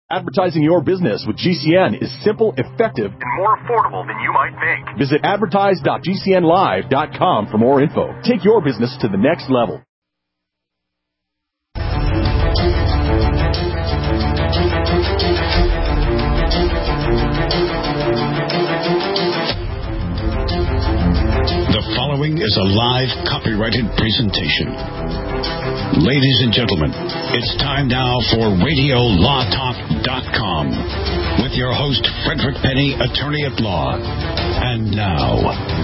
Advertising your business with GCN is simple, effective, and more affordable than you might think. Visit advertise.gcnlive.com for more info. Take your business to the next level. The following is a live copyrighted presentation. Ladies and gentlemen, it's time now for RadioLawTalk.com with your host, Frederick Penny, attorney at law. And now,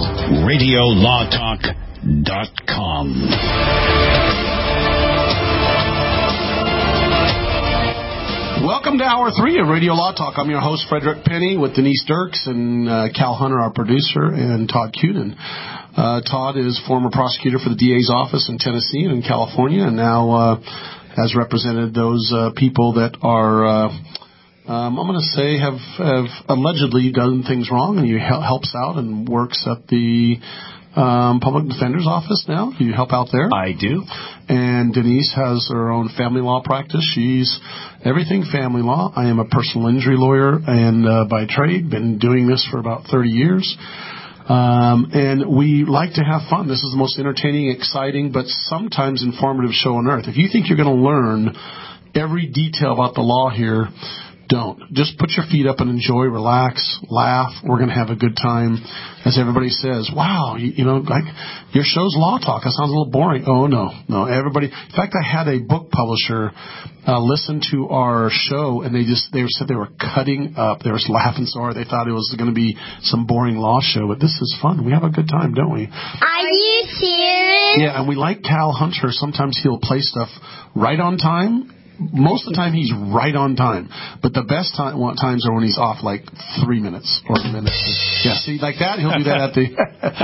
RadioLawTalk.com. Welcome to Hour 3 of Radio Law Talk. I'm your host, Frederick Penny, with Denise Dirks and Cal Hunter, our producer, and Todd Cunin. Todd is former prosecutor for the DA's office in Tennessee and in California, and now has represented those people that are, I'm going to say, have allegedly done things wrong, and he helps out and works at the public defender's office now. Do you help out there? I do. And Denise has her own family law practice. She's everything family law. I am a personal injury lawyer and by trade, been doing this for about 30 years. And we like to have fun. This is the most entertaining, exciting, but sometimes informative show on earth. If you think you're going to learn every detail about the law here, don't. Just put your feet up and enjoy, relax, laugh. We're going to have a good time. As everybody says, wow, you know, like your show's Law Talk. That sounds a little boring. Oh, no. Everybody. In fact, I had a book publisher listen to our show, and they said they were cutting up. They were laughing so hard they thought it was going to be some boring law show. But this is fun. We have a good time, don't we? Are you serious? Yeah, and we like Cal Hunter. Sometimes he'll play stuff right on time. Most of the time, he's right on time. But the best times are when he's off like 3 minutes or a minute. Yeah, see, like that, he'll do that at the...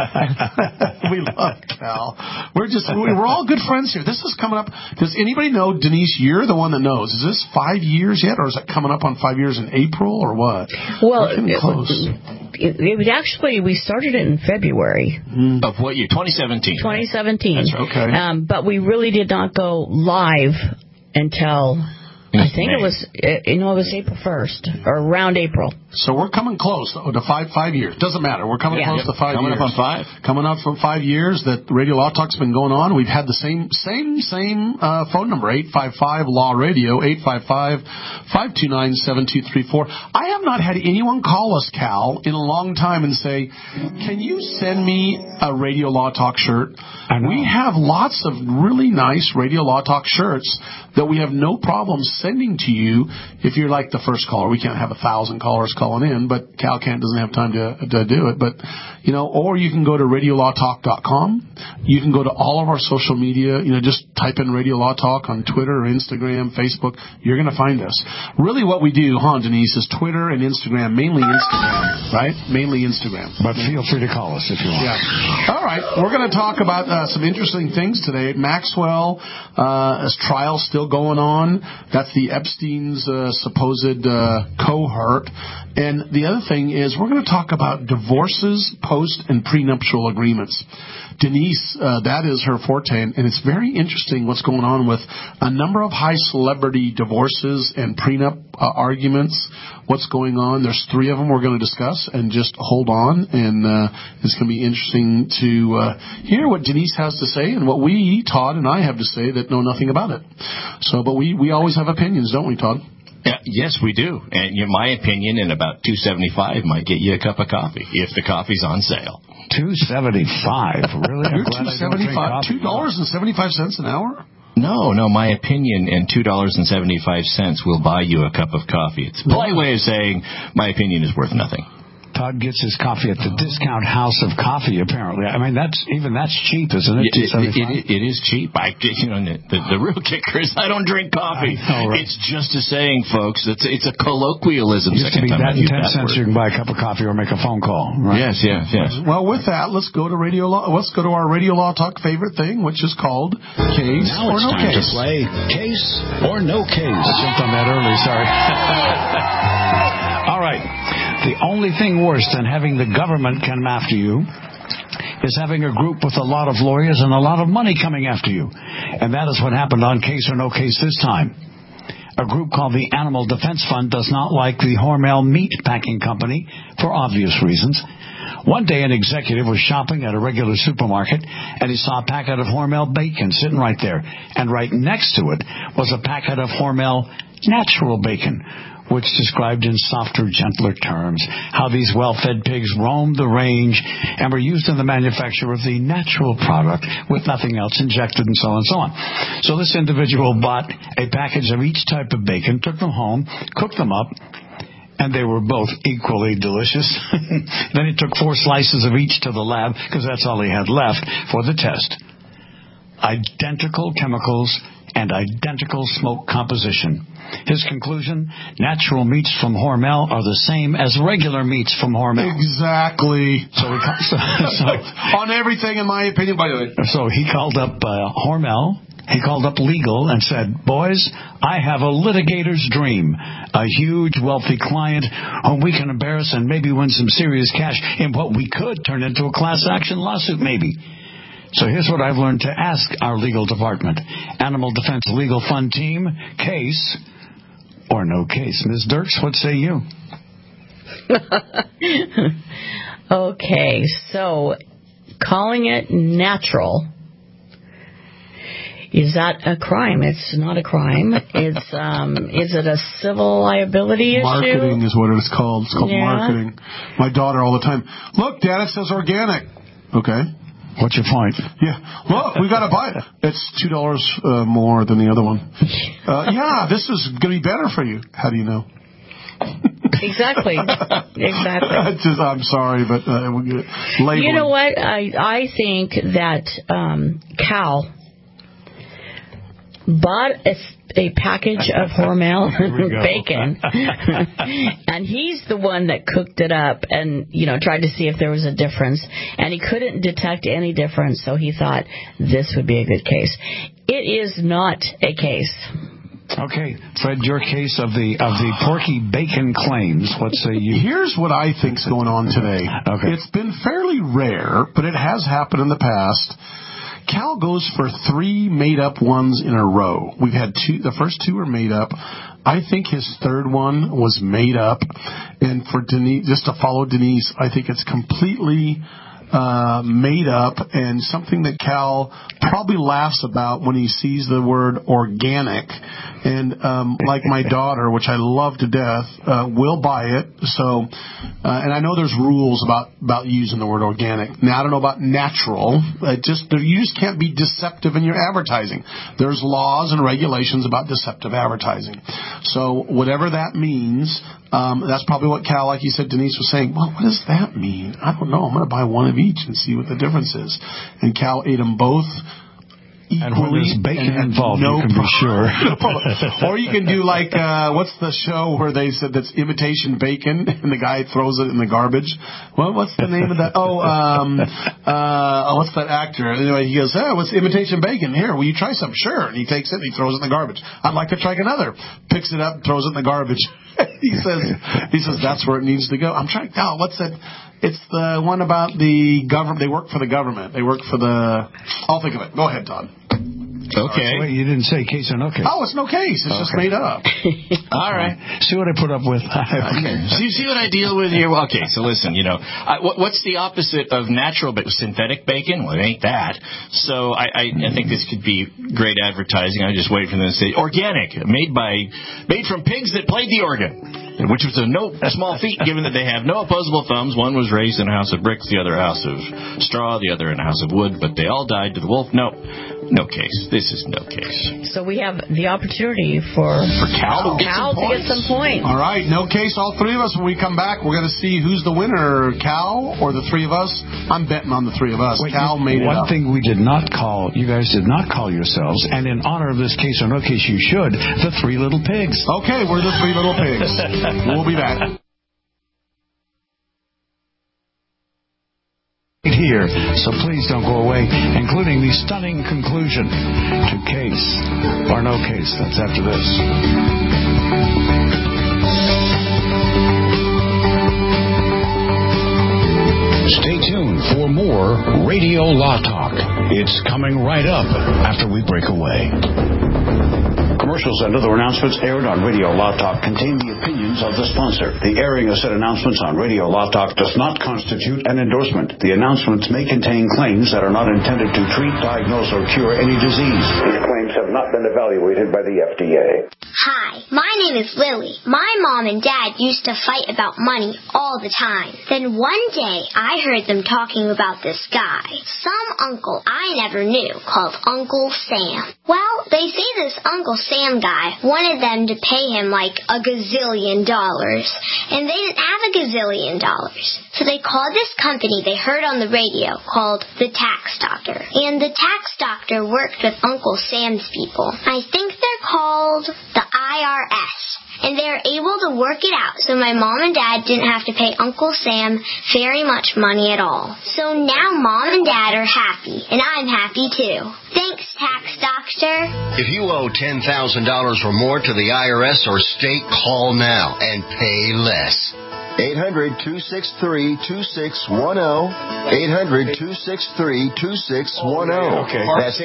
We love Cal. We're all good friends here. This is coming up... Does anybody know, Denise, you're the one that knows. Is this 5 years yet, or is it coming up on 5 years in April, or what? Well, we're getting close. It was actually, we started it in February. Of what year? 2017. 2017. That's right. Okay. But we really did not go live until, I think it was April 1st, or around April. So we're coming close to 5 years. Doesn't matter. We're coming close to 5 coming years. Coming up on 5. Coming up from 5 years that Radio Law Talk's been going on. We've had the same phone number, 855-LAW-RADIO, 855-529-7234. I have not had anyone call us, Cal, in a long time and say, can you send me a Radio Law Talk shirt? We have lots of really nice Radio Law Talk shirts that we have no problem sending to you if you're like the first caller. We can't have 1,000 callers calling in, but Cal doesn't have time to do it. But, you know, or you can go to RadioLawTalk.com. You can go to all of our social media. You know, just type in Radio Law Talk on Twitter or Instagram, Facebook. You're going to find us. Really what we do, Denise, is Twitter and Instagram, mainly Instagram, right? Mainly Instagram. But feel free to call us if you want. Yeah. All right. We're going to talk about some interesting things today. Maxwell, his trial still going on. That's the Epstein's supposed cohort. And the other thing is we're going to talk about divorces, post, and prenuptial agreements. Denise, that is her forte, and it's very interesting what's going on with a number of high celebrity divorces and prenup arguments. What's going on? There's 3 of them we're going to discuss, and just hold on, and it's going to be interesting to hear what Denise has to say and what we, Todd and I, have to say that know nothing about it. So, but we always have opinions, don't we, Todd? Yes, we do. And my opinion, in about $2.75 might get you a cup of coffee if the coffee's on sale. $2.75, really? You're $2.75, $2.75 an hour? No, my opinion and $2.75 will buy you a cup of coffee. It's a polite way of saying my opinion is worth nothing. Todd gets his coffee at the Discount House of Coffee, apparently. I mean, that's cheap, isn't it? It is cheap. The real kicker is I don't drink coffee. Know, right? It's just a saying, folks. It's a colloquialism. It used to be that and 10 cents you can buy a cup of coffee or make a phone call. Right? Yes. Well, with that, let's go to Let's go to our Radio Law Talk favorite thing, which is called Case now or No Case. Now it's time to play Case or No Case. I jumped on that early, sorry. All right. The only thing worse than having the government come after you is having a group with a lot of lawyers and a lot of money coming after you. And that is what happened on Case or No Case this time. A group called the Animal Defense Fund does not like the Hormel Meat Packing Company for obvious reasons. One day an executive was shopping at a regular supermarket and he saw a packet of Hormel bacon sitting right there. And right next to it was a packet of Hormel natural bacon, which described in softer, gentler terms how these well-fed pigs roamed the range and were used in the manufacture of the natural product with nothing else injected and so on and so on. So this individual bought a package of each type of bacon, took them home, cooked them up, and they were both equally delicious. Then he took 4 slices of each to the lab because that's all he had left for the test. Identical chemicals and identical smoke composition. His conclusion, natural meats from Hormel are the same as regular meats from Hormel. Exactly. So on everything, in my opinion, by the way. So he called up Hormel. He called up legal and said, boys, I have a litigator's dream, a huge, wealthy client whom we can embarrass and maybe win some serious cash in what we could turn into a class action lawsuit, maybe. So here's what I've learned to ask our legal department. Animal Defense Legal Fund Team, case or no case. Ms. Dirks, what say you? Okay, so calling it natural, is that a crime? It's not a crime. It's is it a civil liability issue? Marketing is what it's called. It's called marketing. My daughter all the time, look, Dad, it says organic. Okay. What's your point? Yeah. Look, we got to buy it. It's $2 more than the other one. Yeah, this is going to be better for you. How do you know? Exactly. I'm sorry, but labeling. You know what? I think that Cal bought a package of Hormel bacon, and he's the one that cooked it up and, tried to see if there was a difference, and he couldn't detect any difference, so he thought this would be a good case. It is not a case. Okay, Fred, your case of the porky bacon claims. What say you? Here's what I think's going on today. Okay. It's been fairly rare, but it has happened in the past. Cal goes for 3 made-up ones in a row. We've had 2. The first 2 were made up. I think his third one was made up. And for Denise, just to follow Denise, I think it's completely made up and something that Cal probably laughs about when he sees the word organic. And like my daughter, which I love to death, will buy it. So, and I know there's rules about using the word organic. Now I don't know about natural. You just can't be deceptive in your advertising. There's laws and regulations about deceptive advertising. So whatever that means, that's probably what Cal, like you said, Denise was saying. Well, what does that mean? I don't know. I'm going to buy one of each and see what the difference is. And Cal ate them both equally. And when there's bacon involved, no you can be sure. Or you can do like, what's the show where they said that's imitation bacon and the guy throws it in the garbage? Well, what's the name of that? What's that actor? Anyway, he goes, what's imitation bacon? Here, will you try some? Sure. And he takes it and he throws it in the garbage. I'd like to try another. Picks it up, throws it in the garbage. He says that's where it needs to go. I'm trying, what's that? It's the one about the government. They work for the government. They work for the... I'll think of it. Go ahead, Todd. Okay. Wait, you didn't say case or no case. Oh, it's no case. It's just made up. All right. See what I put up with. See what I deal with here? Okay, so listen, what's the opposite of natural bacon? Synthetic bacon? Well, it ain't that. So I think this could be great advertising. I just wait for them to say organic, made from pigs that played the organ, which was no small feat given that they have no opposable thumbs. One was raised in a house of bricks, the other a house of straw, the other in a house of wood, but they all died to the wolf. No case. This is no case. So we have the opportunity for Cal to get some points. All right, no case, all 3 of us. When we come back, we're going to see who's the winner, Cal or the 3 of us. I'm betting on the 3 of us. Wait, Cal made it up. One thing we did not call, you guys did not call yourselves, and in honor of this case or no case, you should, the 3 Little Pigs. Okay, we're the 3 Little Pigs. We'll be back. Here, so please don't go away, including the stunning conclusion to case or no case. That's after this. Stay tuned for more Radio Law Talk. It's coming right up after we break away. Commercials and other announcements aired on Radio Law Talk contain the opinions of the sponsor. The airing of said announcements on Radio Law Talk does not constitute an endorsement. The announcements may contain claims that are not intended to treat, diagnose, or cure any disease. These claims have not been evaluated by the FDA. Hi, my name is Lily. My mom and dad used to fight about money all the time. Then one day, I heard them talking about this guy, some uncle I never knew, called Uncle Sam. Well, they say this Uncle Sam guy wanted them to pay him like $1 gazillion, and they didn't have $1 gazillion. So they called this company they heard on the radio called the Tax Doctor. And the Tax Doctor worked with Uncle Sam's people. I think they're called the IRS. And they were able to work it out so my mom and dad didn't have to pay Uncle Sam very much money at all. So now mom and dad are happy, and I'm happy too. Thanks, Tax Doctor. If you owe $10,000 or more to the IRS or state, call now and pay less. 800-263-2610. 800-263-2610. Okay. That's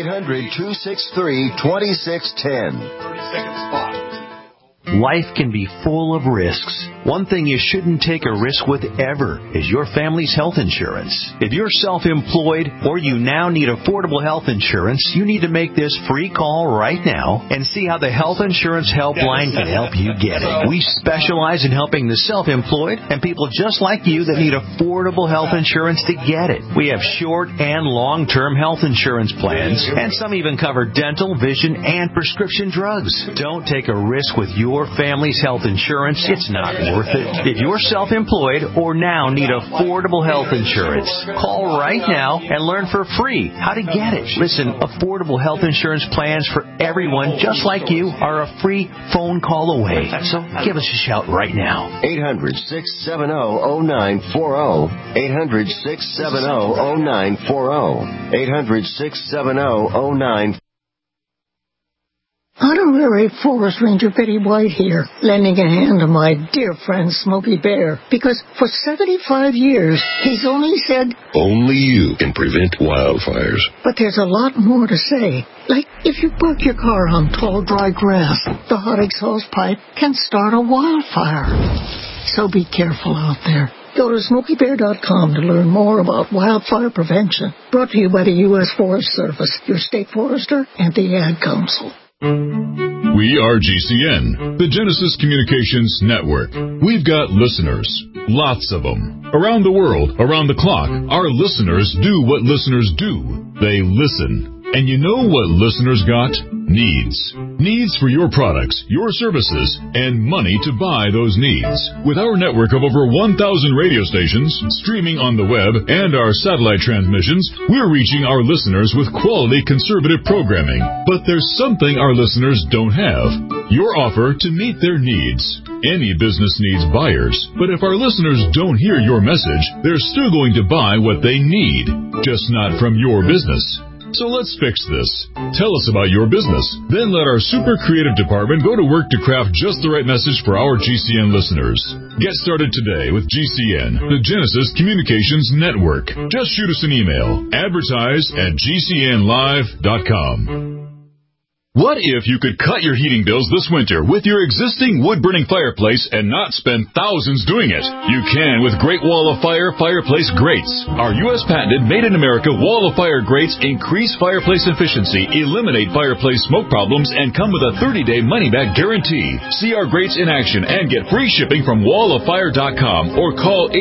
800-263-2610. 30-second spot. Life can be full of risks. One thing you shouldn't take a risk with ever is your family's health insurance. If you're self-employed or you now need affordable health insurance, you need to make this free call right now and see how the Health Insurance Helpline can help you get it. We specialize in helping the self-employed and people just like you that need affordable health insurance to get it. We have short and long-term health insurance plans, and some even cover dental, vision, and prescription drugs. Don't take a risk with your family's health insurance. It's not worth it. If you're self-employed or now need affordable health insurance, call right now and learn for free how to get it. Listen, affordable health insurance plans for everyone just like you are a free phone call away. So give us a shout right now. 800-670-0940. 800-670-0940. 800-670-0940. Honorary Forest Ranger Betty White here, lending a hand to my dear friend Smokey Bear, because for 75 years, he's only said, only you can prevent wildfires. But there's a lot more to say. Like, if you park your car on tall, dry grass, the hot exhaust pipe can start a wildfire. So be careful out there. Go to SmokeyBear.com to learn more about wildfire prevention. Brought to you by the U.S. Forest Service, your state forester, and the Ad Council. We are GCN, the Genesis Communications Network. We've got listeners, lots of them. Around the world, around the clock, our listeners do what listeners do. They listen. And you know what listeners got? Needs. Needs for your products, your services, and money to buy those needs. With our network of over 1,000 radio stations, streaming on the web, and our satellite transmissions, we're reaching our listeners with quality conservative programming. But there's something our listeners don't have. Your offer to meet their needs. Any business needs buyers, but if our listeners don't hear your message, they're still going to buy what they need, just not from your business. So let's fix this. Tell us about your business. Then let our super creative department go to work to craft just the right message for our GCN listeners. Get started today with GCN, the Genesis Communications Network. Just shoot us an email. Advertise@gcnlive.com. What if you could cut your heating bills this winter with your existing wood-burning fireplace and not spend thousands doing it? You can with Great Wall of Fire fireplace grates. Our U.S. patented made-in-America Wall of Fire grates increase fireplace efficiency, eliminate fireplace smoke problems, and come with a 30-day money-back guarantee. See our grates in action and get free shipping from walloffire.com or call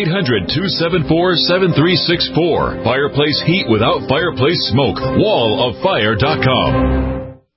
800-274-7364. Fireplace heat without fireplace smoke. walloffire.com.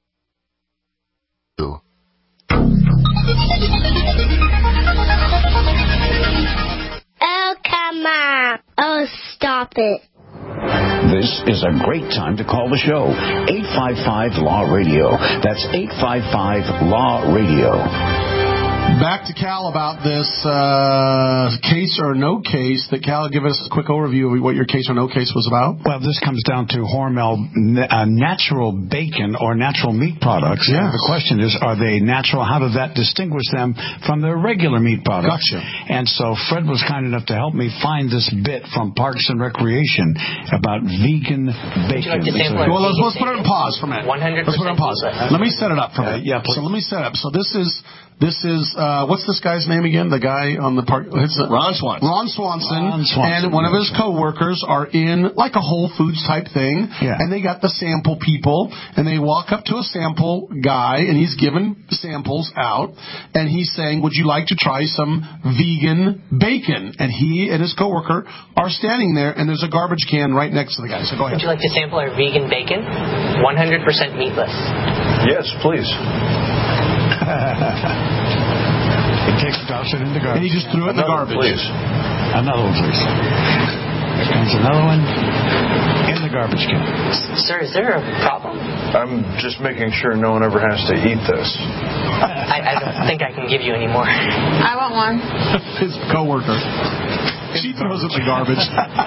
Oh, come on. Oh, stop it. This is a great time to call the show. 855-LAW-RADIO. That's 855-LAW-RADIO. Back to Cal about this case or no case. That Cal, give us a quick overview of what your case or no case was about. Well, this comes down to Hormel natural bacon or natural meat products. Yes. The question is, are they natural? How does that distinguish them from their regular meat products? Gotcha. And so Fred was kind enough to help me find this bit from Parks and Recreation about vegan bacon. Well, let's put it on pause for a minute. 100%. Let's put it on pause. Let me set it up for a minute. Yeah, please. So let me set it up. So this is what's this guy's name again? The guy on the park. Ron Swanson. Ron Swanson. And one of his coworkers are in like a Whole Foods type thing. Yeah. And they got the sample people, and they walk up to a sample guy, and he's giving samples out, and he's saying, "Would you like to try some vegan bacon?" And he and his coworker are standing there, and there's a garbage can right next to the guy. So go ahead. Would you like to sample our vegan bacon? 100% meatless. Yes, please. He takes it, drops it in the garbage. And he just threw it in the garbage. Please. Another one, please. There's another one in the garbage can. Sir, is there a problem? I'm just making sure no one ever has to eat this. I don't think I can give you any more. I want one. His coworker. She throws it in the garbage.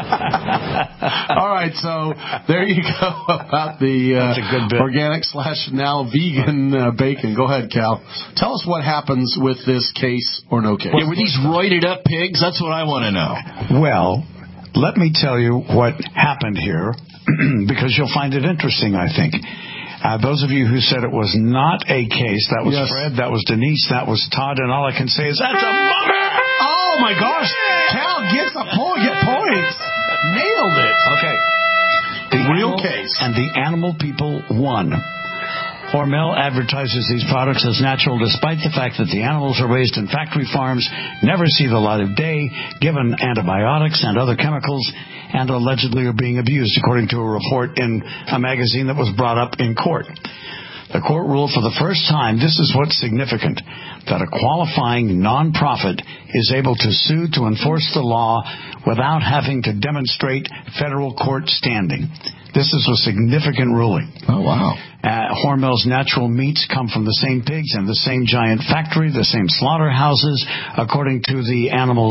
All right, so there you go about the organic / now vegan bacon. Go ahead, Cal. Tell us what happens with this case or no case. Yeah, were these roided up pigs? That's what I want to know. Well, let me tell you what happened here, because you'll find it interesting, I think. Those of you who said it was not a case, that was Fred, that was Denise, that was Todd, and all I can say is, that's a bummer! Oh, my gosh! Cal gets a point. Get points. Nailed it. Okay. The real case. And the animal people won. Hormel advertises these products as natural despite the fact that the animals are raised in factory farms, never see the light of day, given antibiotics and other chemicals, and allegedly are being abused, according to a report in a magazine that was brought up in court. The court ruled for the first time, this is what's significant, that a qualifying nonprofit is able to sue to enforce the law without having to demonstrate federal court standing. This is a significant ruling. Oh, wow. Hormel's natural meats come from the same pigs and the same giant factory, the same slaughterhouses, according to the animals,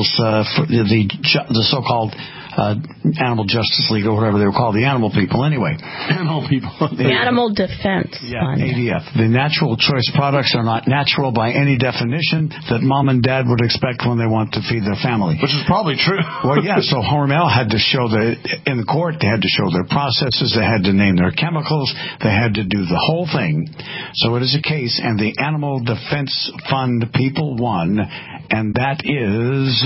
the so-called Animal Justice League, or whatever they were called, the animal people anyway. Animal people. The Animal Defense Fund. ADF. The natural choice products are not natural by any definition that mom and dad would expect when they want to feed their family. Which is probably true. Well, yeah, so Hormel had to show in the court, they had to show their processes, they had to name their chemicals, they had to do the whole thing. So it is a case, and the Animal Defense Fund people won, and that is...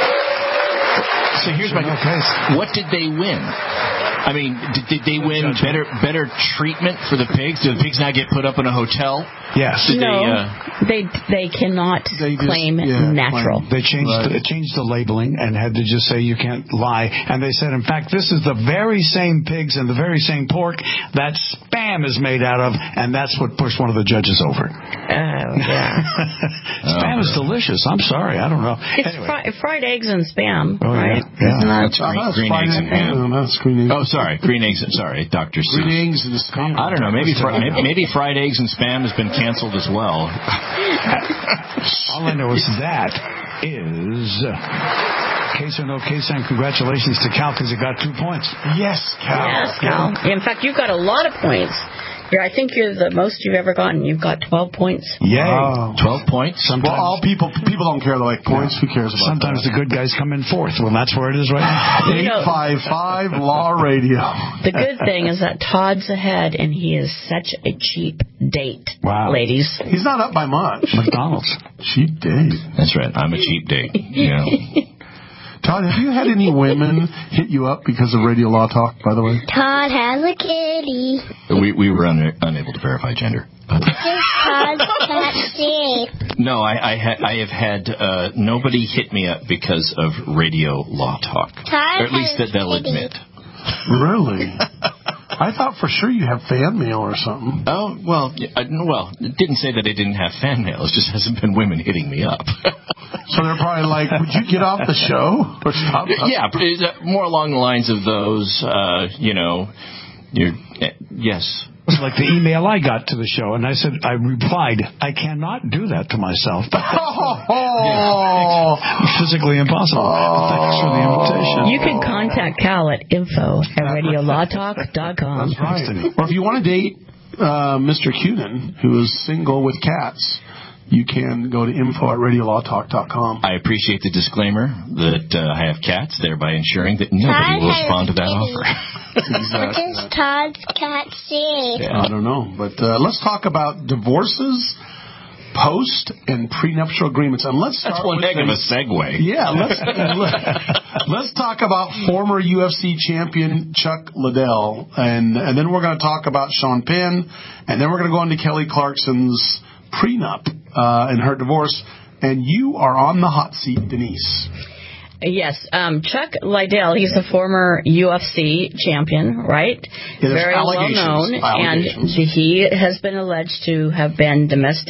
So here's my case. What did they win? I mean, did they win better treatment for the pigs? Do the pigs now get put up in a hotel? Yes. They cannot claim natural. They changed the labeling and had to just say you can't lie. And they said, in fact, this is the very same pigs and the very same pork that Spam is made out of, and that's what pushed one of the judges over. Oh, yeah. Spam is delicious. I'm sorry. I don't know. It's fried eggs and Spam, right? Yeah. That's green eggs and ham. That's green eggs. Oh, sorry. Green eggs. Sorry, Dr. Seuss. Green eggs and Spam. I don't know. Maybe fried eggs and Spam has been canceled as well. All I know is that is case or no case, and congratulations to Cal because he got 2 points. Yes, Cal. Yes, Cal. In fact, you've got a lot of points. I think you're the most you've ever gotten. You've got 12 points. Yay. Wow. 12 points? Well, all people don't care. They're like, points, who cares about Sometimes the good guys come in fourth. Well, that's where it is right now. 855 Law Radio. The good thing is that Todd's ahead, and he is such a cheap date, ladies. He's not up by much. McDonald's. Cheap date. That's right. I'm a cheap date. Yeah. Todd, have you had any women hit you up because of Radio Law Talk, by the way? Todd has a kitty. We were unable to verify gender. Todd's cat. No, I have had nobody hit me up because of Radio Law Talk. Todd or at least that they'll admit. Really? I thought for sure you have fan mail or something. Oh, well, it didn't say that I didn't have fan mail. It just hasn't been women hitting me up. So they're probably like, would you get off the show? Or stop? Yeah, more along the lines of those, yes. was like the email I got to the show, and I replied, I cannot do that to myself. Physically impossible. Thanks for the invitation. You can contact Cal at info@radiolawtalk.com. That's right. Or if you want to date Mr. Cunin, who is single with cats, you can go to info@radiolawtalk.com. I appreciate the disclaimer that I have cats, thereby ensuring that nobody will respond to that offer. Exactly. What does Todd's cat say? Yeah. I don't know. But let's talk about divorces, post, and prenuptial agreements. And let's start That's one heck of a segue. Yeah, let's talk about former UFC champion Chuck Liddell. And then we're going to talk about Sean Penn. And then we're going to go into Kelly Clarkson's prenup and her divorce, and you are on the hot seat, Denise. Yes, Chuck Liddell, he's a former UFC champion, right? Yeah, very well known, and he has been alleged to have been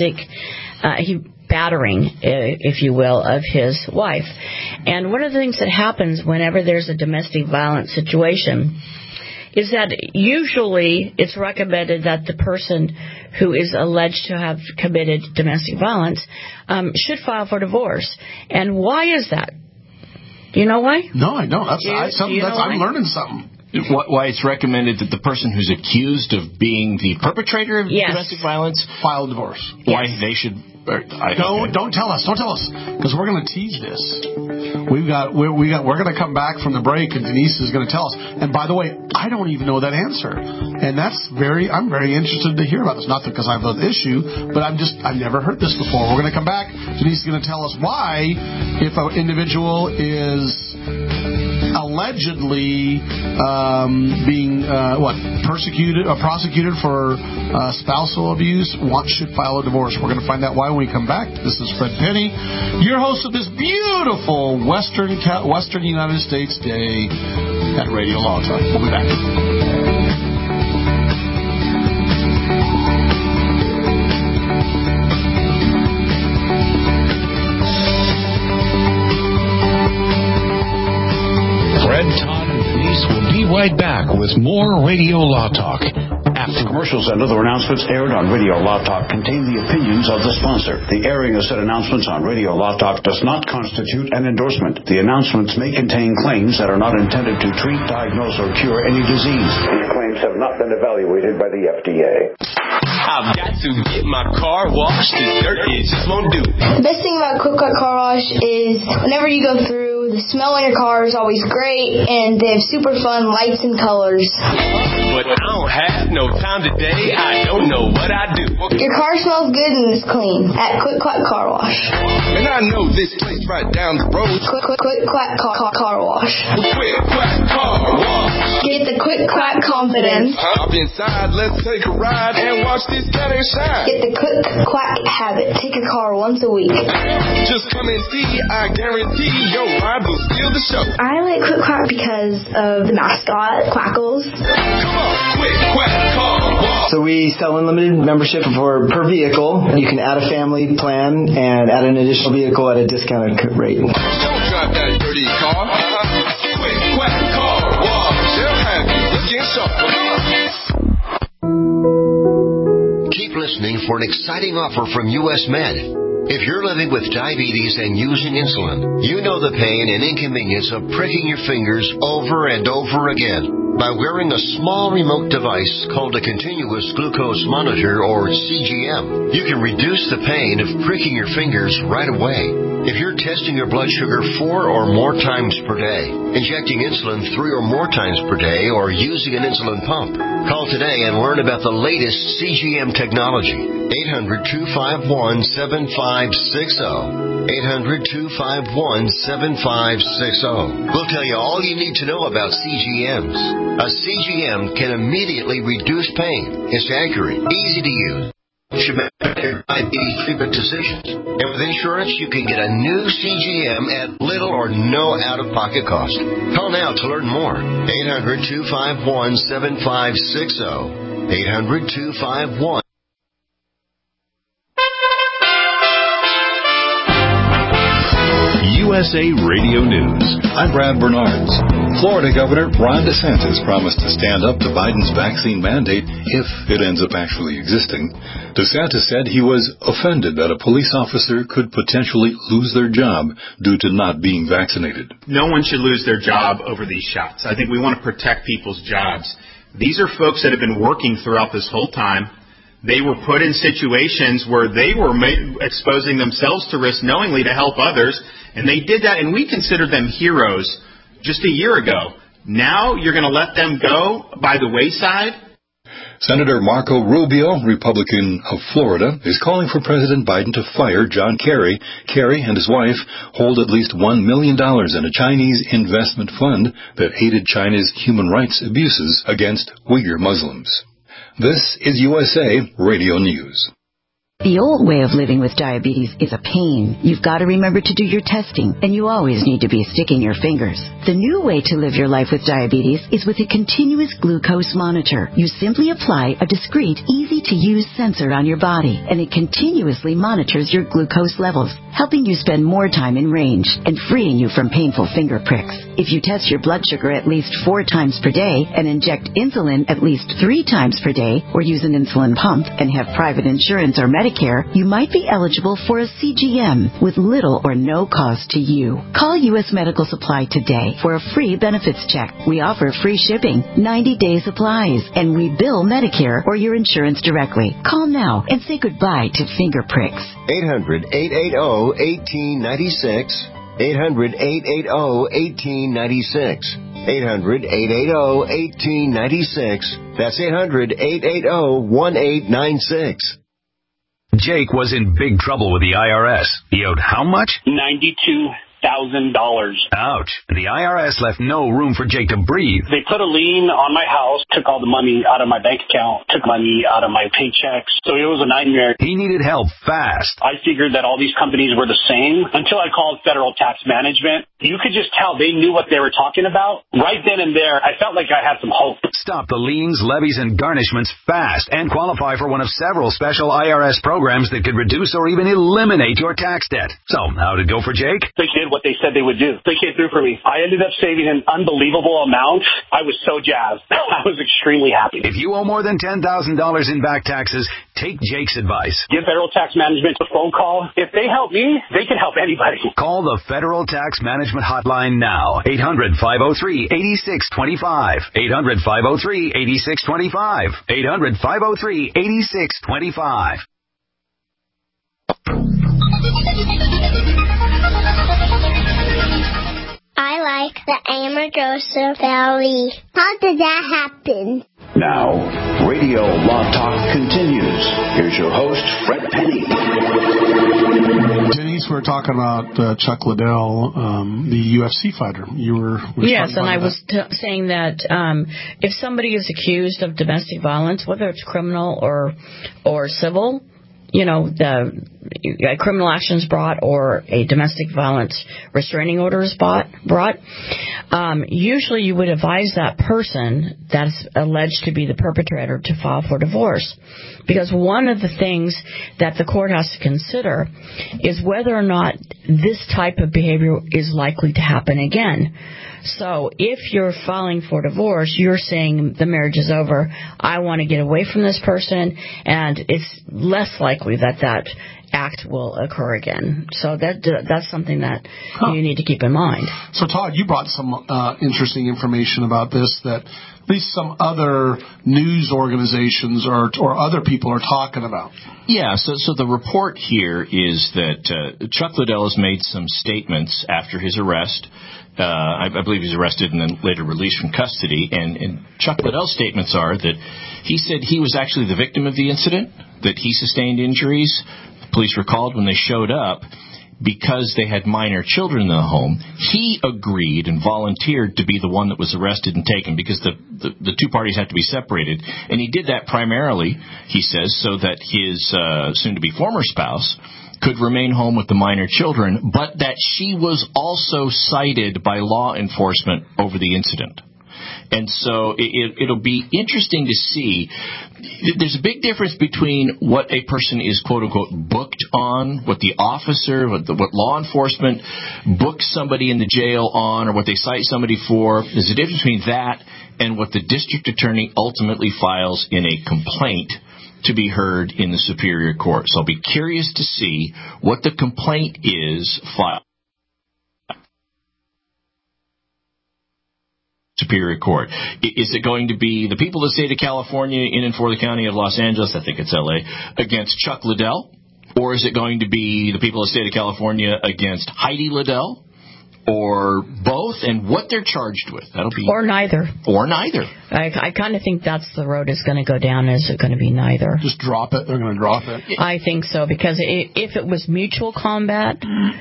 battering, if you will, of his wife. And one of the things that happens whenever there's a domestic violence situation is that usually it's recommended that the person who is alleged to have committed domestic violence should file for divorce. And why is that? Do you know why? No, I don't. I'm learning something. Why it's recommended that the person who's accused of being the perpetrator of domestic violence file a divorce. Why they should... Don't tell us, because we're going to tease this. We're going to come back from the break, and Denise is going to tell us. And by the way, I don't even know that answer, and I'm very interested to hear about this. Not because I have an issue, but I've never heard this before. We're going to come back. Denise is going to tell us why, if an individual is allegedly being prosecuted for spousal abuse, should file a divorce. We're going to find out why when we come back. This is Fred Penny, your host of this beautiful Western United States day at Radio Law Talk. We'll be back. Fred, Todd, and Denise will be right back with more Radio Law Talk. After commercials and other announcements aired on Radio Law Talk contain the opinions of the sponsor. The airing of said announcements on Radio Law Talk does not constitute an endorsement. The announcements may contain claims that are not intended to treat, diagnose, or cure any disease. These claims have not been evaluated by the FDA. I've got to get my car washed. The dirt just won't do. The best thing about Quick Quack Car Wash is whenever you go through, the smell in your car is always great, and they have super fun lights and colors. But I don't have no time today. I don't know what I do. Your car smells good and is clean at Quick Quack Car Wash. And I know this place right down the road. Quick Quack Car Wash. Quick Quack Car Wash. Get the Quick Quack confidence. Hop inside, let's take a ride and watch this cat shine. Get the Quick Quack habit. Take a car once a week. Just come and see. I guarantee your ride will steal the show. I like Quick Quack because of the mascot, Quackles. Come on, Quick Quack Car Wash. So we sell unlimited membership per vehicle. You can add a family plan and add an additional vehicle at a discounted rate. Don't drive that dirty car. Quick Quack Car Wash. They'll have you looking sharp. Keep listening for an exciting offer from U.S. Med. If you're living with diabetes and using insulin, you know the pain and inconvenience of pricking your fingers over and over again. By wearing a small remote device called a continuous glucose monitor, or CGM, you can reduce the pain of pricking your fingers right away. If you're testing your blood sugar 4 or more times per day, injecting insulin 3 or more times per day, or using an insulin pump, call today and learn about the latest CGM technology. 800-251-7560. 800-251-7560. We'll tell you all you need to know about CGMs. A CGM can immediately reduce pain. It's accurate, easy to use. Should make your diabetes treatment decisions. And with insurance, you can get a new CGM at little or no out-of-pocket cost. Call now to learn more. 800-251-7560. 800-251. USA Radio News. I'm Brad Bernards. Florida Governor Ron DeSantis promised to stand up to Biden's vaccine mandate if it ends up actually existing. DeSantis said he was offended that a police officer could potentially lose their job due to not being vaccinated. No one should lose their job over these shots. I think we want to protect people's jobs. These are folks that have been working throughout this whole time. They were put in situations where they were exposing themselves to risk knowingly to help others, and they did that, and we considered them heroes just a year ago. Now you're going to let them go by the wayside? Senator Marco Rubio, Republican of Florida, is calling for President Biden to fire John Kerry. Kerry and his wife hold at least $1 million in a Chinese investment fund that aided China's human rights abuses against Uyghur Muslims. This is USA Radio News. The old way of living with diabetes is a pain. You've got to remember to do your testing, and you always need to be sticking your fingers. The new way to live your life with diabetes is with a continuous glucose monitor. You simply apply a discreet, easy-to-use sensor on your body, and it continuously monitors your glucose levels, helping you spend more time in range and freeing you from painful finger pricks. If you test your blood sugar at least 4 times per day and inject insulin at least 3 times per day, or use an insulin pump and have private insurance or Medicare, you might be eligible for a CGM with little or no cost to you. Call U.S. Medical Supply today for a free benefits check. We offer free shipping, 90-day supplies, and we bill Medicare or your insurance directly. Call now and say goodbye to finger pricks. 800-880-1896. 800-880-1896. 800-880-1896. That's 800-880-1896. Jake was in big trouble with the IRS. He owed how much? $92,000. Ouch. The IRS left no room for Jake to breathe. They put a lien on my house, took all the money out of my bank account, took money out of my paychecks. So it was a nightmare. He needed help fast. I figured that all these companies were the same until I called Federal Tax Management. You could just tell they knew what they were talking about. Right then and there, I felt like I had some hope. Stop the liens, levies, and garnishments fast and qualify for one of several special IRS programs that could reduce or even eliminate your tax debt. So, how did it go for Jake? They did what they said they would do. They came through for me. I ended up saving an unbelievable amount. I was so jazzed. I was extremely happy. If you owe more than $10,000 in back taxes, take Jake's advice. Give Federal Tax Management a phone call. If they help me, they can help anybody. Call the Federal Tax Management Hotline now. 800-503-8625. 800-503-8625. 800-503-8625. I like the Amargosa Valley. How did that happen? Now, Radio Law Talk continues. Here's your host, Fred Penny. Denise, we're talking about Chuck Liddell, the UFC fighter. Yes, and I was saying that if somebody is accused of domestic violence, whether it's criminal or civil, you know, the criminal actions brought or a domestic violence restraining order is brought, usually you would advise that person that's alleged to be the perpetrator to file for divorce. Because one of the things that the court has to consider is whether or not this type of behavior is likely to happen again. So if you're filing for divorce, you're saying the marriage is over, I want to get away from this person, and it's less likely that that act will occur again. So that's something that you need to keep in mind. So, Todd, you brought some interesting information about this that at least some other news organizations or other people are talking about. Yeah, so the report here is that Chuck Liddell has made some statements after his arrest. I believe he's arrested and then later released from custody. And Chuck Liddell's statements are that he said he was actually the victim of the incident, that he sustained injuries. The police were called when they showed up because they had minor children in the home. He agreed and volunteered to be the one that was arrested and taken because the two parties had to be separated. And he did that primarily, he says, so that his soon-to-be former spouse could remain home with the minor children, but that she was also cited by law enforcement over the incident. And so it'll be interesting to see there's a big difference between what a person is quote-unquote booked on, what the officer, what law enforcement books somebody in the jail on, or what they cite somebody for. There's a difference between that and what the district attorney ultimately files in a complaint to be heard in the Superior Court. So I'll be curious to see what the complaint is filed. Superior Court. Is it going to be the people of the state of California in and for the county of Los Angeles, I think it's L.A., against Chuck Liddell? Or is it going to be the people of the state of California against Heidi Liddell? Or both, and what they're charged with? That'll be or neither. Or neither. I kind of think that's the road it's going to go down. Is it going to be neither? Just drop it. They're going to drop it. I think so, because if it was mutual combat,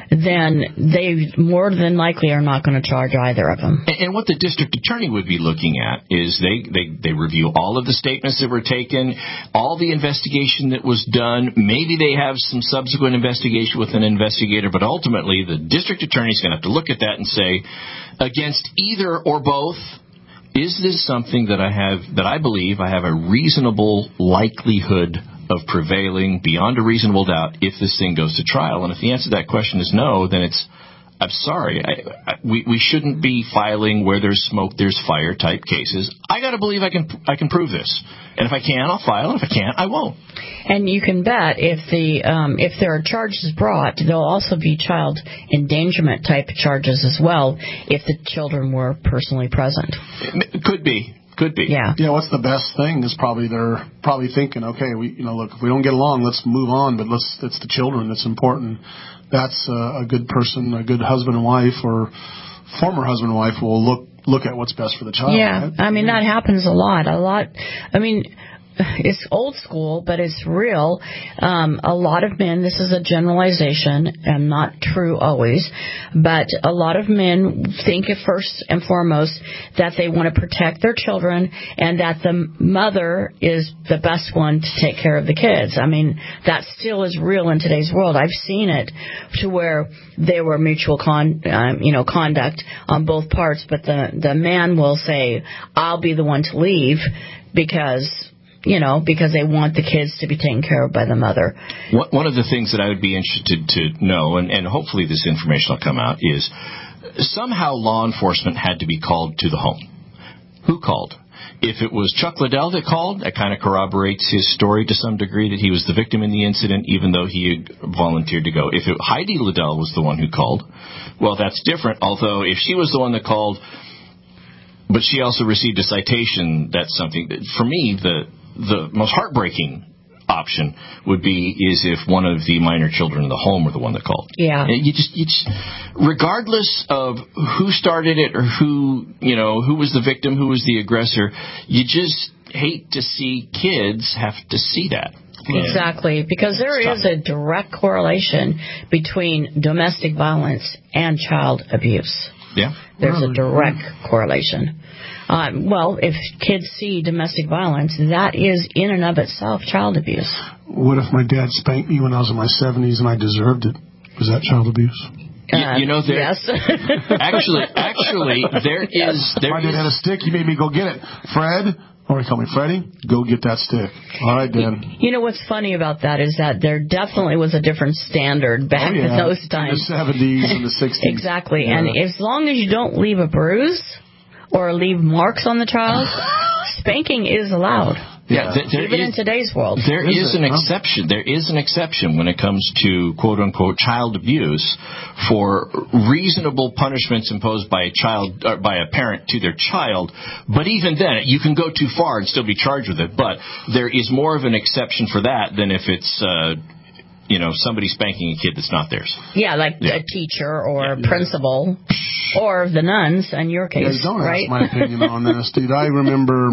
then they more than likely are not going to charge either of them. And what the district attorney would be looking at is they review all of the statements that were taken, all the investigation that was done. Maybe they have some subsequent investigation with an investigator, but ultimately the district attorney is going to have to look at that and say, against either or both, is this something that I believe I have a reasonable likelihood of prevailing beyond a reasonable doubt if this thing goes to trial? And if the answer to that question is no, then I'm sorry. We shouldn't be filing where there's smoke, there's fire type cases. I got to believe I can prove this. And if I can, I'll file. And if I can't, I won't. And you can bet if there are charges brought, there'll also be child endangerment type charges as well if the children were personally present. Could be. Yeah. Yeah. What's the best thing is they're probably thinking, okay, look, if we don't get along, let's move on. But it's the children that's important. That's a good person, a good husband and wife, or former husband and wife will look at what's best for the child. Yeah, right? I mean that happens a lot. I mean, it's old school, but it's real. A lot of men, this is a generalization and not true always, but a lot of men think first and foremost that they want to protect their children and that the mother is the best one to take care of the kids. I mean, that still is real in today's world. I've seen it to where there were mutual conduct on both parts, but the man will say, I'll be the one to leave because they want the kids to be taken care of by the mother. One of the things that I would be interested to know, and hopefully this information will come out, is somehow law enforcement had to be called to the home. Who called? If it was Chuck Liddell that called, that kind of corroborates his story to some degree that he was the victim in the incident, even though he had volunteered to go. If Heidi Liddell was the one who called, well, that's different. Although if she was the one that called, but she also received a citation, that's something that, for me, the most heartbreaking option would be is if one of the minor children in the home were the one that called. Yeah. You just regardless of who started it or who was the victim, who was the aggressor, you just hate to see kids have to see that. Exactly, because there is a direct correlation between domestic violence and child abuse. Yeah. There's a direct correlation. Well, if kids see domestic violence, that is in and of itself child abuse. What if my dad spanked me when I was in my 70s and I deserved it? Was that child abuse? Yes. Actually, there is. My dad had a stick. He made me go get it. Fred, or he called me Freddie, go get that stick. All right, Dad. You know what's funny about that is that there definitely was a different standard back in those times. In the 70s and the 60s. Exactly. Yeah. And as long as you don't leave a bruise or leave marks on the child, spanking is allowed. Yeah, even in today's world. There is an exception. There is an exception when it comes to quote-unquote child abuse for reasonable punishments imposed by a child or by a parent to their child. But even then, you can go too far and still be charged with it. But there is more of an exception for that than if it's somebody spanking a kid that's not theirs. Yeah, like a teacher or a principal. Or the nuns, in your case, don't right? Ask my opinion on this, dude. I remember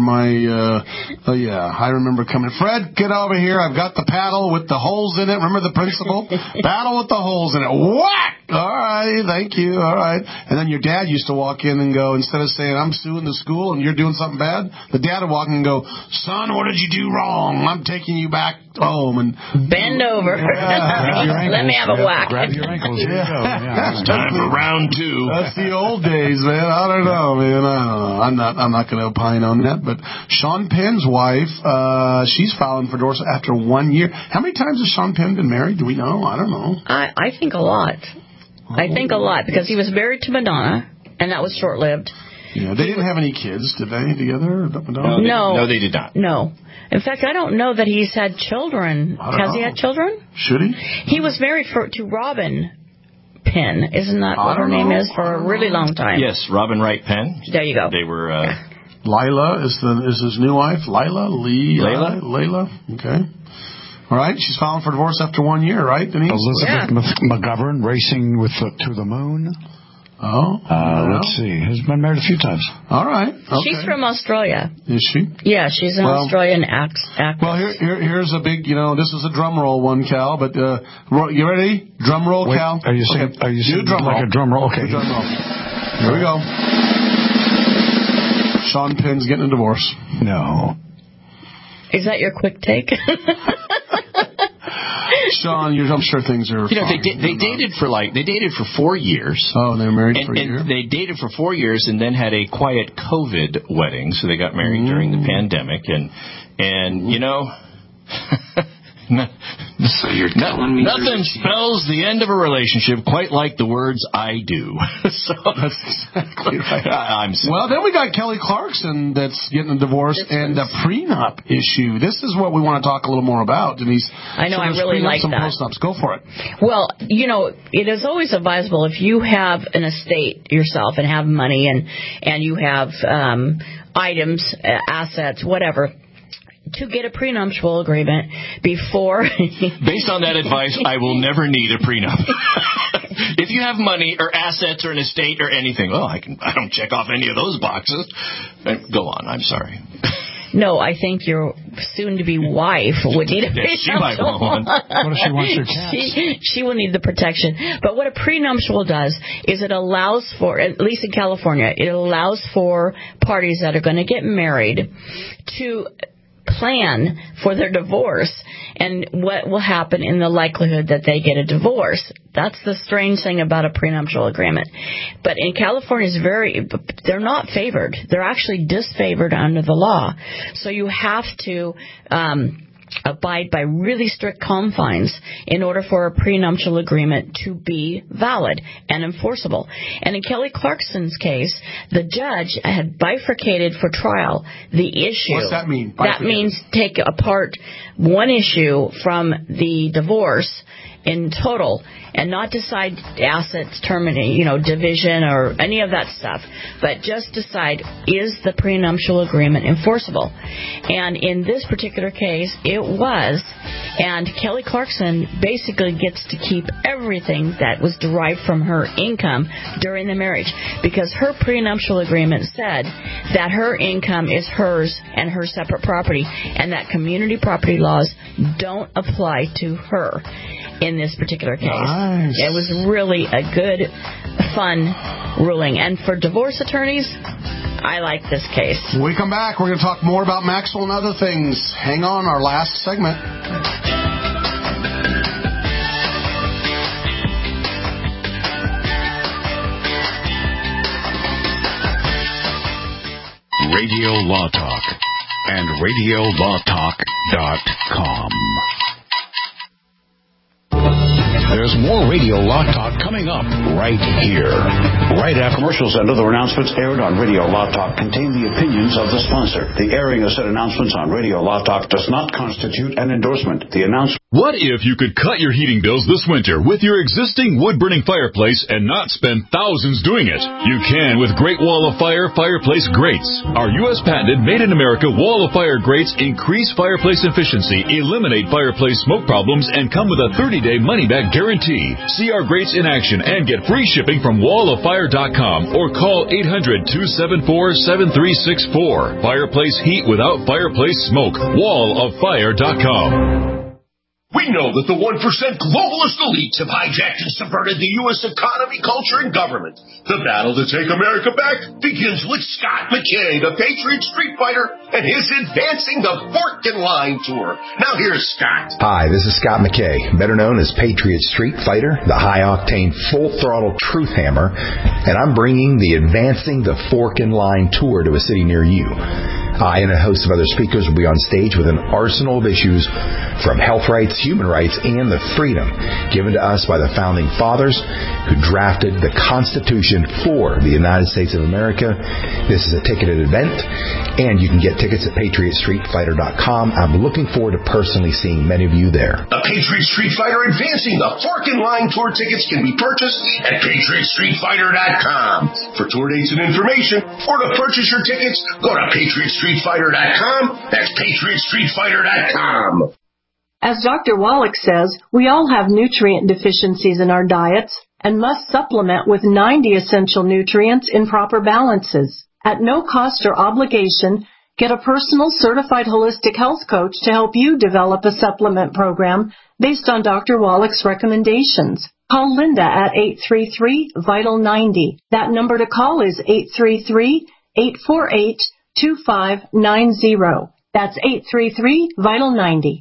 I remember coming, Fred, get over here. I've got the paddle with the holes in it. Remember the principal? Paddle with the holes in it. Whack! All right, thank you. All right. And then your dad used to walk in and go, instead of saying, I'm suing the school and you're doing something bad, the dad would walk in and go, son, what did you do wrong? I'm taking you back home and bend over. Let me have a whack. Grab your ankles. Here you go. It's time for round 2. That's the old days, man. I don't know, man. I don't know. I'm not going to opine on that. But Sean Penn's wife, she's filing for divorce after 1 year. How many times has Sean Penn been married? Do we know? I don't know. I think a lot. I think a lot because he was married to Madonna, and that was short-lived. Yeah, they didn't have any kids, did they, together? No, they did not. No. In fact, I don't know that he's had children. Has he had children? Should he? He was married to Robin Penn. Isn't that what her name is? For a really long time. Yes, Robin Wright Penn. There you go. They were... Lila is his new wife. Layla? Okay. All right, she's filing for divorce after 1 year, right, Denise? Elizabeth McGovern, racing to the moon. Oh. Let's see. Has been married a few times. All right. Okay. She's from Australia. Is she? Yeah, she's an Australian actress. Well, here's a big, this is a drum roll one, Cal, but you ready? Drum roll, Wait, Cal? Are you saying drum like roll. a drum roll? Okay. Drum roll. Here we go. Sean Penn's getting a divorce. No. Is that your quick take? Sean, I'm sure things are. They dated for 4 years. Oh, they were married for a year. They dated for 4 years and then had a quiet COVID wedding. So they got married during the pandemic, and So you're telling me nothing spells the end of a relationship quite like the words "I do." So that's exactly right. I'm sorry. Well, then we got Kelly Clarkson that's getting a divorce and the prenup issue. This is what we want to talk a little more about, Denise. I know, I really like that. Post-ups. Go for it. Well, it is always advisable if you have an estate yourself and have money and you have items, assets, whatever, to get a prenuptial agreement before. Based on that advice, I will never need a prenup. If you have money or assets or an estate or anything, I don't check off any of those boxes. Go on. I'm sorry. No, I think your soon-to-be wife would need a prenuptial. She might want one. What if she wants her cats? She will need the protection. But what a prenuptial does is it allows for, at least in California, it allows for parties that are going to get married to plan for their divorce and what will happen in the likelihood that they get a divorce. That's the strange thing about a prenuptial agreement. But in California, they're not favored. They're actually disfavored under the law. So you have to abide by really strict confines in order for a prenuptial agreement to be valid and enforceable. And in Kelly Clarkson's case, the judge had bifurcated for trial the issue. What's that mean? That means take apart one issue from the divorce in total and not decide assets division or any of that stuff, but just decide, is the prenuptial agreement enforceable? And in this particular case, it was, and Kelly Clarkson basically gets to keep everything that was derived from her income during the marriage, because her prenuptial agreement said that her income is hers and her separate property, and that community property laws don't apply to her in this particular case. Nice. It was really a good, fun ruling. And for divorce attorneys, I like this case. When we come back, we're going to talk more about Maxwell and other things. Hang on, our last segment. Radio Law Talk and RadioLawTalk.com. There's more Radio Law Talk coming up right here. Right after commercials and other announcements aired on Radio Law Talk contain the opinions of the sponsor. The airing of said announcements on Radio Law Talk does not constitute an endorsement. The announcement. What if you could cut your heating bills this winter with your existing wood-burning fireplace and not spend thousands doing it? You can with Great Wall of Fire fireplace grates. Our U.S. patented made-in-America Wall of Fire grates increase fireplace efficiency, eliminate fireplace smoke problems, and come with a 30-day money-back guarantee. See our grates in action and get free shipping from walloffire.com or call 800-274-7364. Fireplace heat without fireplace smoke. walloffire.com. We know that the 1% globalist elites have hijacked and subverted the U.S. economy, culture, and government. The battle to take America back begins with Scott McKay, the Patriot Street Fighter, and his Advancing the Fork and Line Tour. Now here's Scott. Hi, this is Scott McKay, better known as Patriot Street Fighter, the high-octane, full-throttle truth hammer, and I'm bringing the Advancing the Fork and Line Tour to a city near you. I and a host of other speakers will be on stage with an arsenal of issues from health rights, human rights, and the freedom given to us by the Founding Fathers who drafted the Constitution for the United States of America. This is a ticketed event, and you can get tickets at PatriotStreetFighter.com. I'm looking forward to personally seeing many of you there. The Patriot Street Fighter Advancing the Fork and Line Tour tickets can be purchased at PatriotStreetFighter.com. For tour dates and information, or to purchase your tickets, go to PatriotStreetFighter.com. That's PatriotStreetFighter.com. As Dr. Wallach says, we all have nutrient deficiencies in our diets and must supplement with 90 essential nutrients in proper balances. At no cost or obligation, get a personal certified holistic health coach to help you develop a supplement program based on Dr. Wallach's recommendations. Call Linda at 833-VITAL-90. That number to call is 833-848-2590. That's 833-VITAL-90.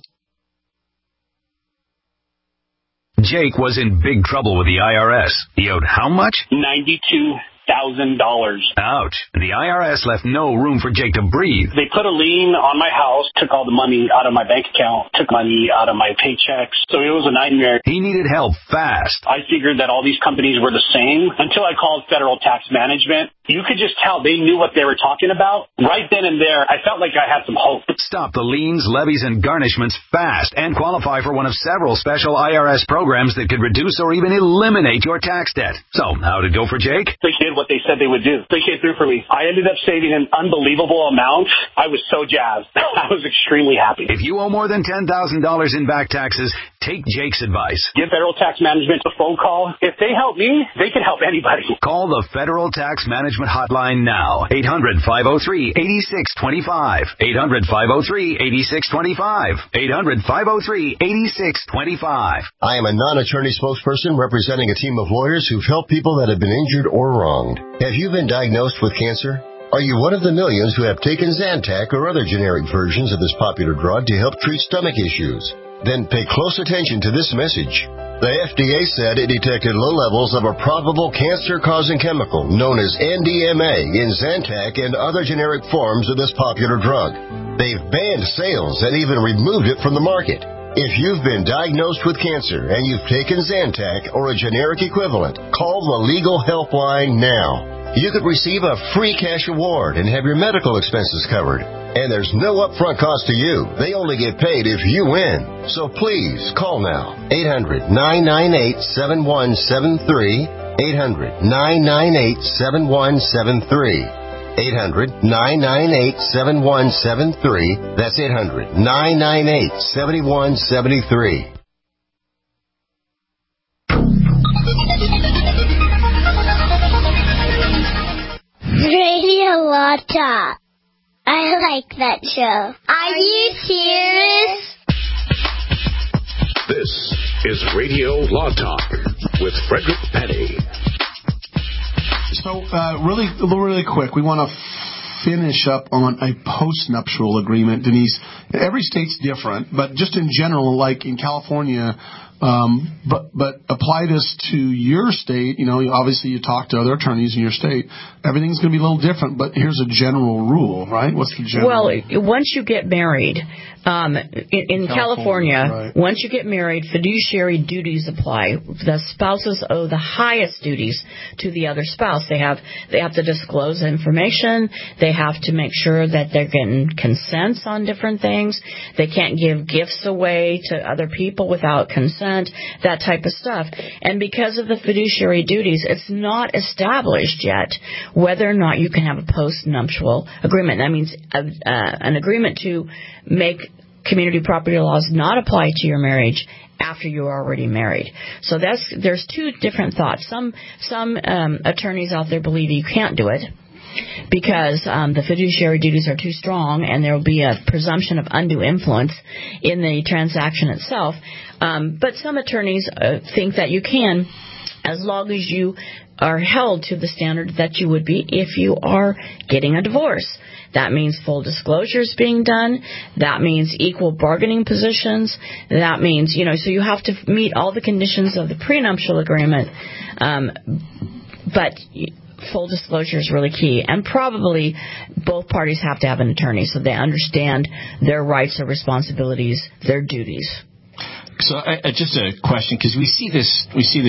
Jake was in big trouble with the IRS. He owed how much? $92,000. Ouch. The IRS left no room for Jake to breathe. They put a lien on my house, took all the money out of my bank account, took money out of my paychecks. So it was a nightmare. He needed help fast. I figured that all these companies were the same until I called Federal Tax Management. You could just tell they knew what they were talking about. Right then and there, I felt like I had some hope. Stop the liens, levies, and garnishments fast and qualify for one of several special IRS programs that could reduce or even eliminate your tax debt. So, how did it go for Jake? They did what they said they would do. They came through for me. I ended up saving an unbelievable amount. I was so jazzed. I was extremely happy. If you owe more than $10,000 in back taxes, take Jake's advice. Give Federal Tax Management a phone call. If they help me, they can help anybody. Call the Federal Tax Management hotline now. 800-503-8625. 800-503-8625. 800-503-8625. I am a non-attorney spokesperson representing a team of lawyers who've helped people that have been injured or wronged. Have you been diagnosed with cancer? Are you one of the millions who have taken Zantac or other generic versions of this popular drug to help treat stomach issues? Then pay close attention to this message. The FDA said it detected low levels of a probable cancer-causing chemical known as NDMA in Zantac and other generic forms of this popular drug. They've banned sales and even removed it from the market. If you've been diagnosed with cancer and you've taken Zantac or a generic equivalent, call the legal helpline now. You could receive a free cash award and have your medical expenses covered. And there's no upfront cost to you. They only get paid if you win. So please, call now. 800-998-7173. 800-998-7173. 800-998-7173. That's 800-998-7173. Radio Law Talk. I like that show. Are you serious? This is Radio Law Talk with Frederick Petty. So, really quick, we want to finish up on a post-nuptial agreement, Denise. Every state's different, but just in general, like in California, but apply this to your state. You know, obviously you talk to other attorneys in your state. Everything's going to be a little different, but here's a general rule, right? What's the general rule? Once you get married, in California, right. Once you get married, fiduciary duties apply. The spouses owe the highest duties to the other spouse. They have to disclose information. They have to make sure that they're getting consents on different things. They can't give gifts away to other people without consent, that type of stuff. And because of the fiduciary duties, it's not established yet whether or not you can have a post-nuptial agreement. That means an agreement to make community property laws not apply to your marriage after you're already married. So there's two different thoughts. Some attorneys out there believe you can't do it because the fiduciary duties are too strong, and there will be a presumption of undue influence in the transaction itself. But some attorneys think that you can, as long as you are held to the standard that you would be if you are getting a divorce. That means full disclosures being done. That means equal bargaining positions. That means, so you have to meet all the conditions of the prenuptial agreement. But full disclosure is really key. And probably both parties have to have an attorney so they understand their rights and responsibilities, their duties. So just a question, because we see this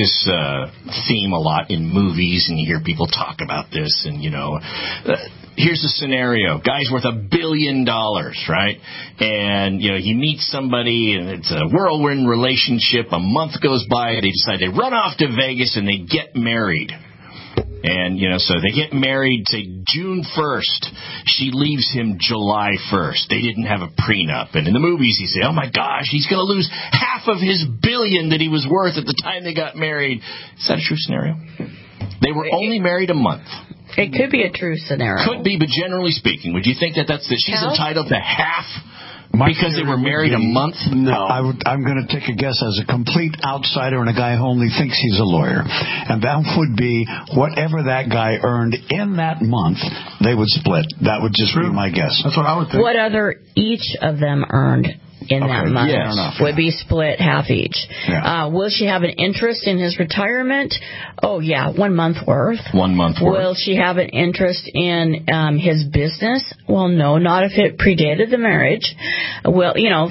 theme a lot in movies, and you hear people talk about this, and here's a scenario: guy's worth $1 billion, right? And he meets somebody, and it's a whirlwind relationship. A month goes by, and they decide they run off to Vegas and they get married. And, so they get married, say, June 1st. She leaves him July 1st. They didn't have a prenup. And in the movies, you say, oh, my gosh, he's going to lose half of his $1 billion that he was worth at the time they got married. Is that a true scenario? They were only married a month. It could be a true scenario. Could be, but generally speaking, would you think that she's entitled to half? Because they were married a month? No. I'm going to take a guess as a complete outsider and a guy who only thinks he's a lawyer. And that would be whatever that guy earned in that month, they would split. That would just be my guess. That's what I would think. Whatever each of them earned in that month would be split half each. Yeah. Will she have an interest in his retirement? Oh, yeah, 1 month worth. 1 month worth. Will she have an interest in his business? Well, no, not if it predated the marriage. Well,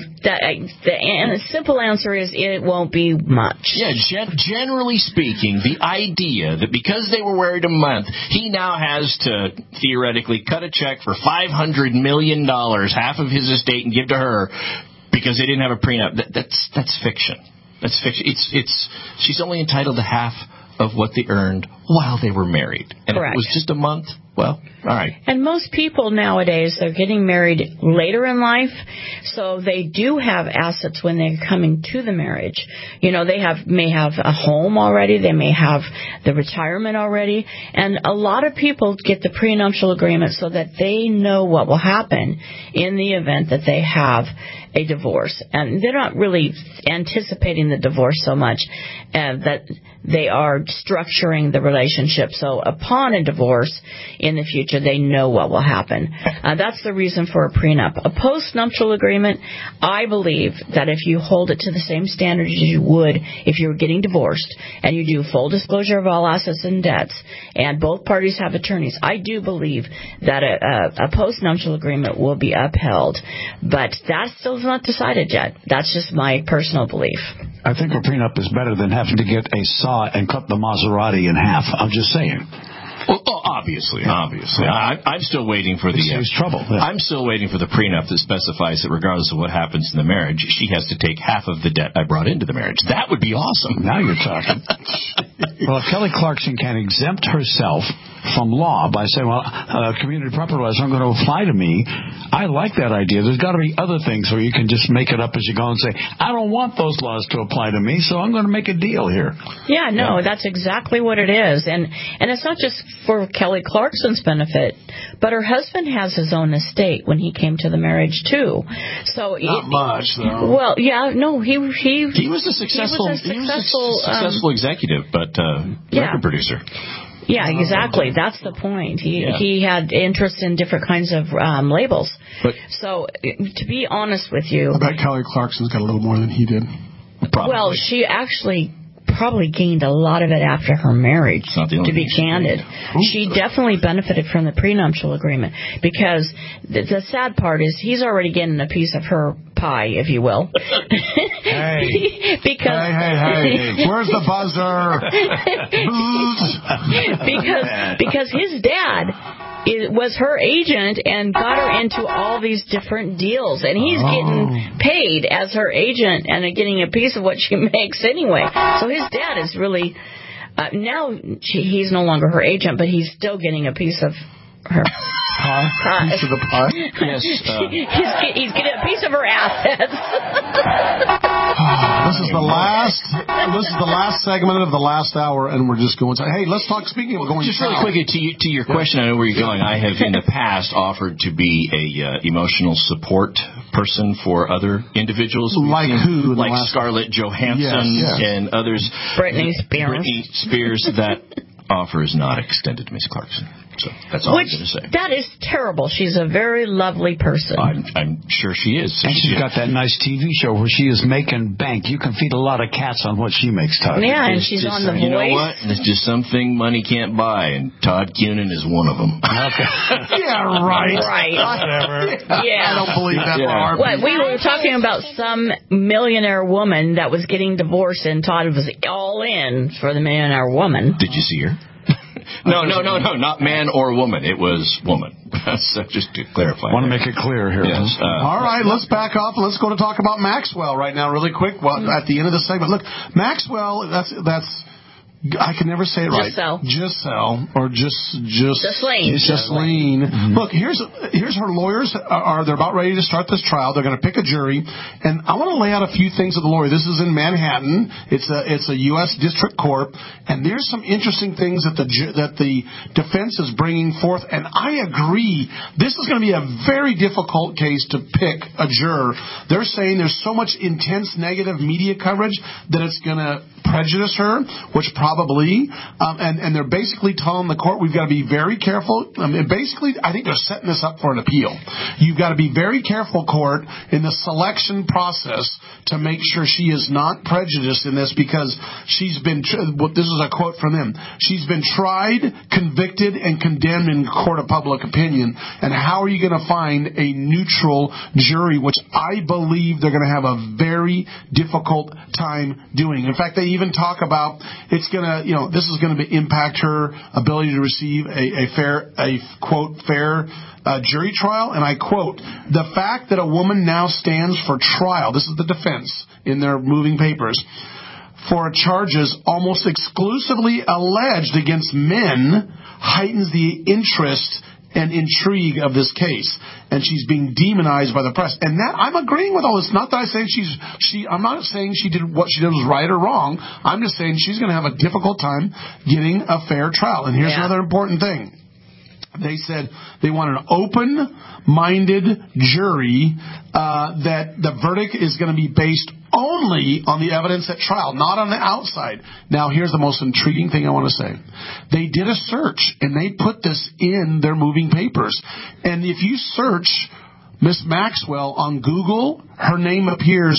and the simple answer is it won't be much. Yeah, generally speaking, the idea that because they were married a month, he now has to theoretically cut a check for $500 million, half of his estate, and give to her because they didn't have a prenup. That's fiction. That's fiction. She's only entitled to half of what they earned while they were married. And Correct. If it was just a month, well, all right. And most people nowadays, they're getting married later in life, so they do have assets when they're coming to the marriage. They may have a home already, they may have the retirement already, and a lot of people get the prenuptial agreement so that they know what will happen in the event that they have a divorce. And they're not really anticipating the divorce so much that they are structuring the relationship. So upon a divorce in the future, they know what will happen. That's the reason for a prenup. A post-nuptial agreement, I believe that if you hold it to the same standard as you would if you were getting divorced, and you do full disclosure of all assets and debts, and both parties have attorneys, I do believe that a post-nuptial agreement will be upheld. But that still is not decided yet. That's just my personal belief. I think a prenup is better than having to get a saw and cut the Maserati in half. I'm just saying. Well, obviously. I'm still waiting for trouble. Yeah. I'm still waiting for the prenup that specifies that regardless of what happens in the marriage, she has to take half of the debt I brought into the marriage. That would be awesome. Now you're talking. Well, if Kelly Clarkson can exempt herself from law by saying, well, community property laws aren't going to apply to me, I like that idea. There's got to be other things where you can just make it up as you go and say, I don't want those laws to apply to me, so I'm going to make a deal here. Yeah, no, that's exactly what it is. And it's not just for Kelly Clarkson's benefit, but her husband has his own estate when he came to the marriage, too. So not much, though. Well, yeah, no, he was a successful executive, but record producer. Yeah, exactly. That's the point. He had interest in different kinds of labels. So, to be honest with you, I bet Kelly Clarkson's got a little more than he did. Probably. Well, she actually probably gained a lot of it after her marriage, to be candid. She definitely benefited from the prenuptial agreement because the sad part is he's already getting a piece of her pie, if you will. Hey, where's the buzzer? because his dad was her agent and got her into all these different deals, and he's getting paid as her agent and getting a piece of what she makes anyway. So his dad is really he's no longer her agent, but he's still getting a piece of her pie. Piece of the pie? Yes. He's getting a piece of her assets. This is the last segment of the last hour, and we're just going to, hey, let's talk, speaking of going just really quickly to your question, I know where you're going. I have in the past offered to be a emotional support person for other individuals. Like who? Like Scarlett Johansson and others. Britney Spears. That offer is not extended to Miss Clarkson. So that's all I'm going to say. That is terrible. She's a very lovely person. I'm sure she is. And she's got that nice TV show where she is making bank. You can feed a lot of cats on what she makes, Todd. Yeah, and she's on The Voice. You know what? There's just something money can't buy, and Todd Cunin is one of them. Okay. Yeah, right. Right. Whatever. Yeah. I don't believe that for our What, we were talking about some millionaire woman that was getting divorced, and Todd was all in for the millionaire woman. Did you see her? No, not man or woman. It was woman. So just to clarify. I want to make it clear here. Yes. All right, let's back off. Let's go to talk about Maxwell right now really quick. Well, at the end of the segment. Look, Maxwell, that's I can never say it right. Giselle or Ghislaine. Mm-hmm. Look, here's her lawyers they're about ready to start this trial. They're going to pick a jury, and I want to lay out a few things of the lawyer. This is in Manhattan. It's a U.S. District Court, and there's some interesting things that the defense is bringing forth. And I agree, this is going to be a very difficult case to pick a juror. They're saying there's so much intense negative media coverage that it's going to prejudice her, which probably, and they're basically telling the court we've got to be very careful. Basically, I think they're setting this up for an appeal. You've got to be very careful, court, in the selection process to make sure she is not prejudiced in this, because she's been, this is a quote from them, she's been tried, convicted, and condemned in court of public opinion, and how are you going to find a neutral jury, which I believe they're going to have a very difficult time doing. In fact, they even talk about it's going to, this is going to impact her ability to receive a fair jury trial. And I quote, the fact that a woman now stands for trial, this is the defense in their moving papers, for charges almost exclusively alleged against men heightens the interest and intrigue of this case, and she's being demonized by the press. And that, I'm agreeing with all this. Not that I say I'm not saying she did what she did was right or wrong. I'm just saying she's going to have a difficult time getting a fair trial. And here's another important thing. They said they want an open-minded jury, that the verdict is going to be based only on the evidence at trial, not on the outside. Now, here's the most intriguing thing I want to say. They did a search, and they put this in their moving papers. And if you search Miss Maxwell on Google, her name appears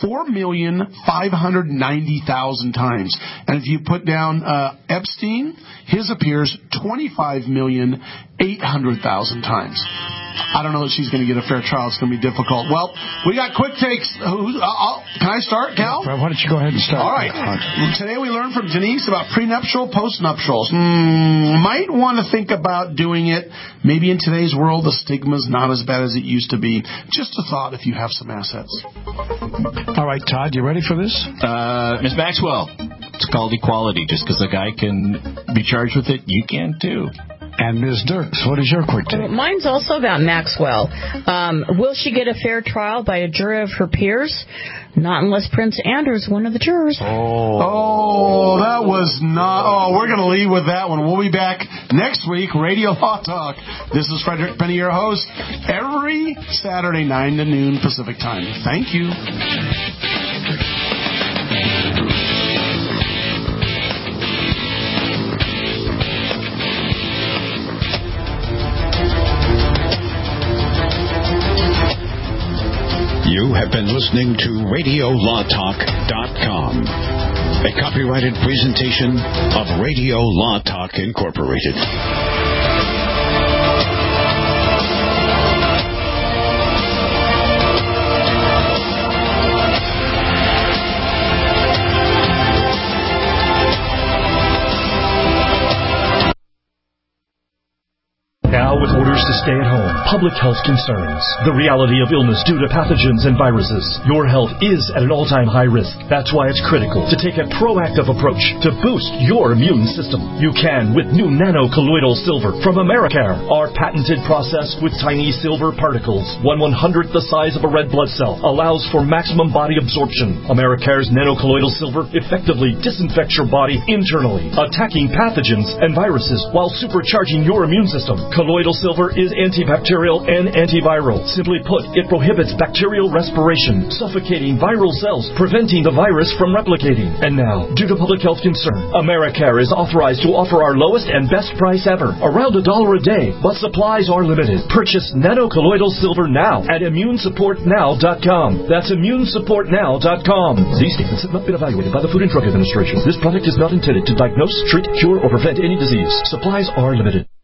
4,590,000 times. And if you put down Epstein, his appears 25,800,000 times. I don't know that she's going to get a fair trial. It's going to be difficult. Well, we got quick takes. Can I start, Cal? Why don't you go ahead and start? All right. Today we learned from Denise about prenuptial, postnuptials. Might want to think about doing it. Maybe in today's world, the stigma's not as bad as it used to be. Just a thought if you have some assets. All right, Todd, you ready for this? Ms. Maxwell, it's called equality. Just because a guy can be charged with it, you can too. And Ms. Dirks, what is your quick take? Mine's also about Maxwell. Will she get a fair trial by a jury of her peers? Not unless Prince Andrew's one of the jurors. Oh, that was not... Oh, we're going to leave with that one. We'll be back next week, Radio Law Talk. This is Frederick Penny, your host, every Saturday, 9 to noon Pacific Time. Thank you. You have been listening to RadioLawTalk.com, a copyrighted presentation of Radio Law Talk Incorporated. Now with orders forced to stay at home. Public health concerns. The reality of illness due to pathogens and viruses. Your health is at an all-time high risk. That's why it's critical to take a proactive approach to boost your immune system. You can with new nano-colloidal silver from Americare. Our patented process with tiny silver particles, 1/100th the size of a red blood cell, allows for maximum body absorption. Americare's nano-colloidal silver effectively disinfects your body internally, attacking pathogens and viruses while supercharging your immune system. Colloidal silver is antibacterial and antiviral. Simply put, it prohibits bacterial respiration, suffocating viral cells, preventing the virus from replicating. And now, due to public health concern, Americare is authorized to offer our lowest and best price ever, around $1 a day, but supplies are limited. Purchase nano-colloidal silver now at immunesupportnow.com. That's immunesupportnow.com. These statements have not been evaluated by the Food and Drug Administration. This product is not intended to diagnose, treat, cure, or prevent any disease. Supplies are limited.